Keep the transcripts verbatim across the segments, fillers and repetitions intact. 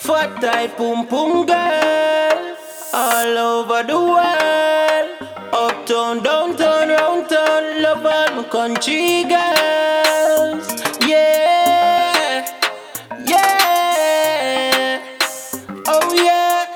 Fat tight pum pum girl, all over the world. Uptown, downtown, round town, love all my country girls. Yeah, yeah, oh yeah,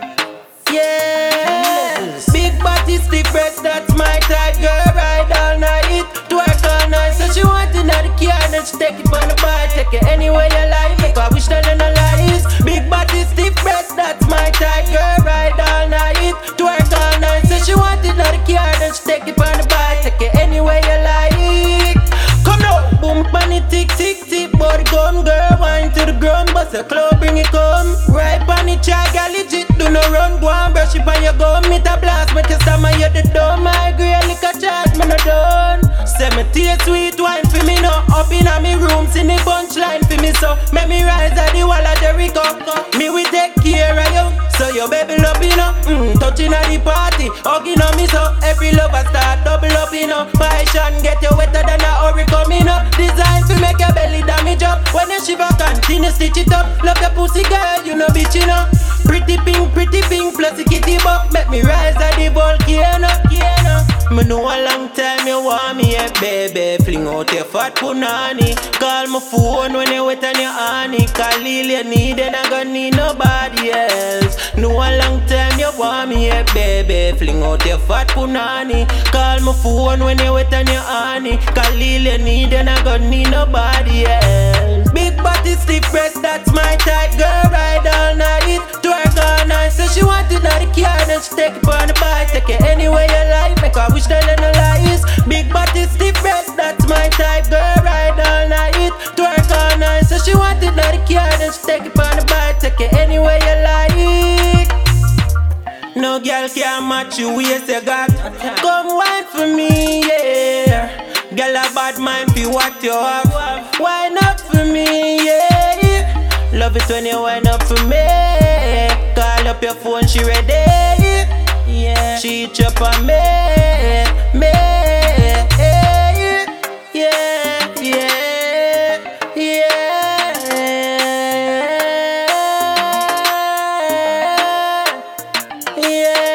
yeah. Big body, stiff breast, that's my type. Girl, ride all night, twerk all night. So she want another car, then she take it on the bike. Take it anywhere you like, make her wish that no lies. Big body, stiff breast, that's my type. Girl, ride all night, twerk all night. So she want another car, then she take it on the bike. Take it anywhere you like. Come now, boom, bunny, tick, tick, tick. Body gum, girl, wine to the ground. Bust a club, bring it come. Right bunny, try, girl, legit. Do no run, go and brush it on your gum. Meet a blast, make you stammer, you the dumb. My girl, lick a chat, me no done. Say me taste sweet wine for me now. Up in a me room, see me punchline for me. So make me rise at the wall of Jericho. Me we take care of you. So your baby love you know, mm, touching at the party, hugging on me so every lover start double up you know. Passion get you wetter than a hurricane you know. Design to make your belly damage up. When you shiver continue stitch it up. Love your pussy girl, you know bitch you know. Pretty pink, pretty pink, plus a kitty buck. Make me rise at the volcano, volcano. Me know a long time you want me, yeah, baby. Fling out your fat punani. Call my phone when you wet on your honey. Call Lil you need and I gonna need nobody else. Know a long time you want me, yeah, baby. Fling out your fat punani. Call my phone when you wet on your honey. Call Lil you need and I gonna need nobody else. Big body, stiff breast, that's my type. Girl, ride all night, twerk all night. So she want it on the car, then she take it on the bike. Take it anywhere you like, make her wish that no lies. Big body, stiff breast, that's my type. Girl, ride all night, twerk all night. So she want it on the car, then she take it on the bike. Take it anywhere you like. No girl can match you, waist you got. Come wine for me, yeah. Girl a bad mind for what you have. Wine up for me, yeah. Love it when you wine up for me. Call up your phone, she ready. Yeah. She chop on me, me. Yeah, yeah, yeah. Yeah.